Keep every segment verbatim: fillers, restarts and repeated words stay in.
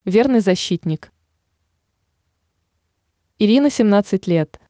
Верный защитник. Ирина, семнадцать лет.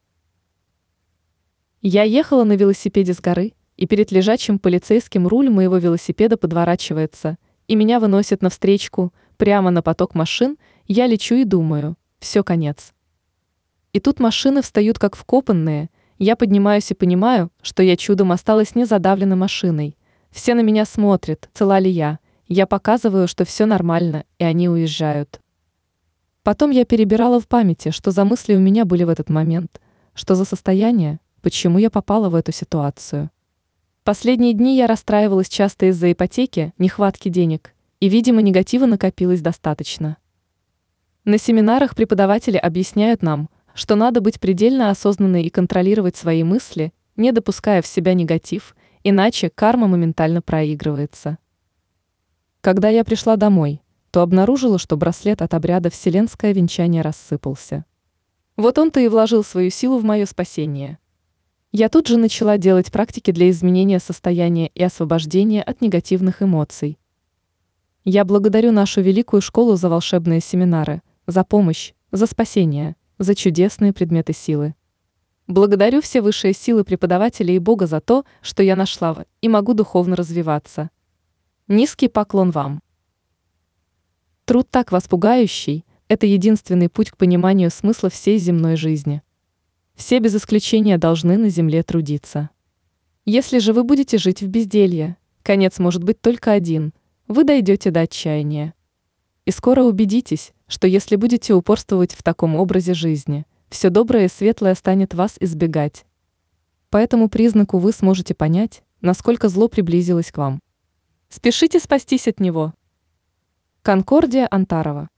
Я ехала на велосипеде с горы, и перед лежачим полицейским руль моего велосипеда подворачивается, и меня выносит навстречку, прямо на поток машин. Я лечу и думаю, все, конец. И тут машины встают как вкопанные, я поднимаюсь и понимаю, что я чудом осталась не задавлена машиной. Все на меня смотрят, цела ли я, я показываю, что все нормально, и они уезжают. Потом я перебирала в памяти, что за мысли у меня были в этот момент, что за состояние, почему я попала в эту ситуацию. Последние дни я расстраивалась часто из-за ипотеки, нехватки денег, и, видимо, негатива накопилось достаточно. На семинарах преподаватели объясняют нам, что надо быть предельно осознанной и контролировать свои мысли, не допуская в себя негатив, иначе карма моментально проигрывается. Когда я пришла домой, то обнаружила, что браслет от обряда «Вселенское венчание» рассыпался. Вот он-то и вложил свою силу в мое спасение. Я тут же начала делать практики для изменения состояния и освобождения от негативных эмоций. Я благодарю нашу великую школу за волшебные семинары, за помощь, за спасение, за чудесные предметы силы. Благодарю все высшие силы преподавателей и Бога за то, что я нашла в и могу духовно развиваться. Низкий поклон вам. Труд так вас пугающий – это единственный путь к пониманию смысла всей земной жизни. Все без исключения должны на земле трудиться. Если же вы будете жить в безделье, конец может быть только один – вы дойдете до отчаяния. И скоро убедитесь, что если будете упорствовать в таком образе жизни, все доброе и светлое станет вас избегать. По этому признаку вы сможете понять, насколько зло приблизилось к вам. Спешите спастись от него. Конкордия Антарова.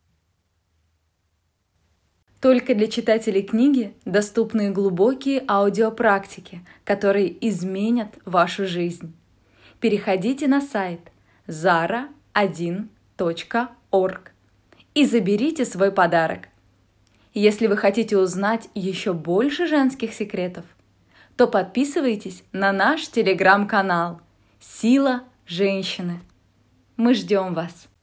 Только для читателей книги доступны глубокие аудиопрактики, которые изменят вашу жизнь. Переходите на сайт зара один точка орг и заберите свой подарок. Если вы хотите узнать еще больше женских секретов, то подписывайтесь на наш телеграм-канал «Сила женщины». Мы ждем вас!